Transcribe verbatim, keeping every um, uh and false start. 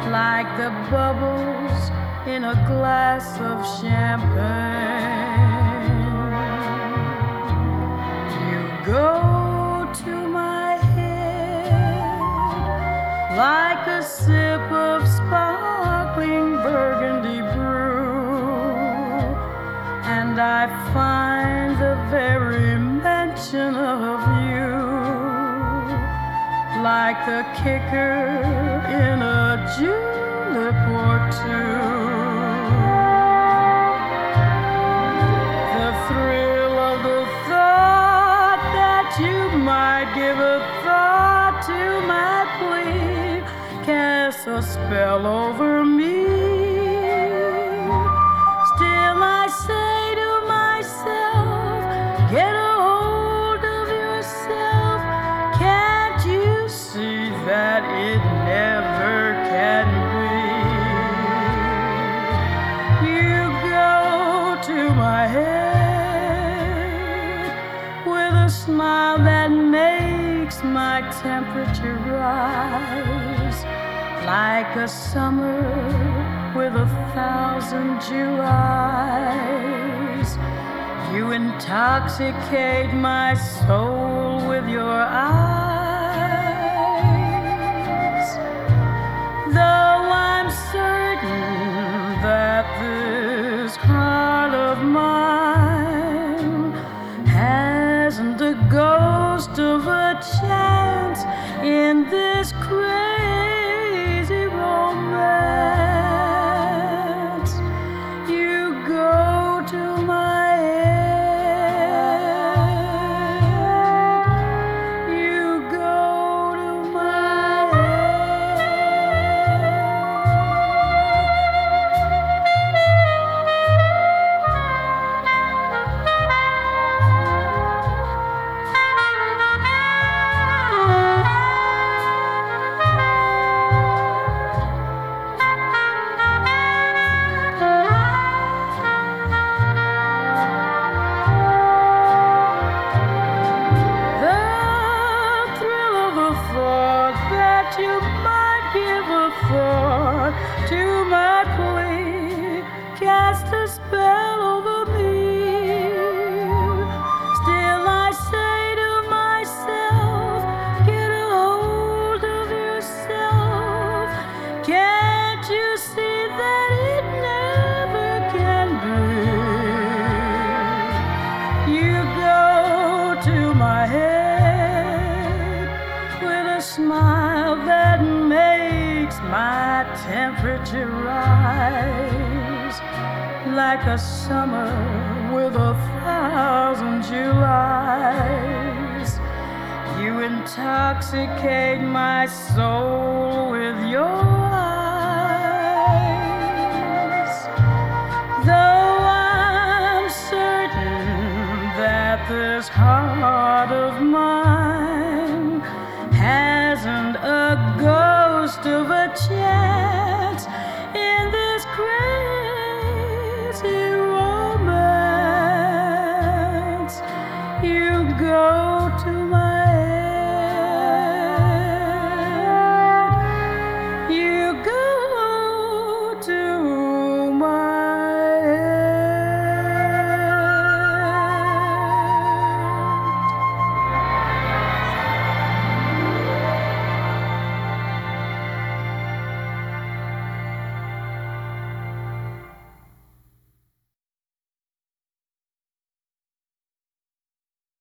like the bubbles in a glass of champagne. You go to my head like a sip of sparkling burgundy brew, and I find the very mention of you like the kicker in a julep or two. The thrill of the thought that you might give a thought to my plea casts a spell over me. Still I say to myself, get a hold of yourself. Can't you see that it never can be? You go to my head with a smile that makes my temperature rise, like a summer with a thousand Jew eyes. You intoxicate my soul with your eyes. Though I'm certain that this heart of mine hasn't a ghost of a chance in this crazy romance, you go to my head. You go to my you might give a thought to my plea, cast a spell over me. Still I say to myself, get a hold of yourself. Can't you see that it never can be? You go to my head with a smile that makes my temperature rise, like a summer with a thousand Julys. You intoxicate my soul with your eyes. Though I'm certain that this heart of mine hasn't a ghost of a chance in this crazy romance, you go to my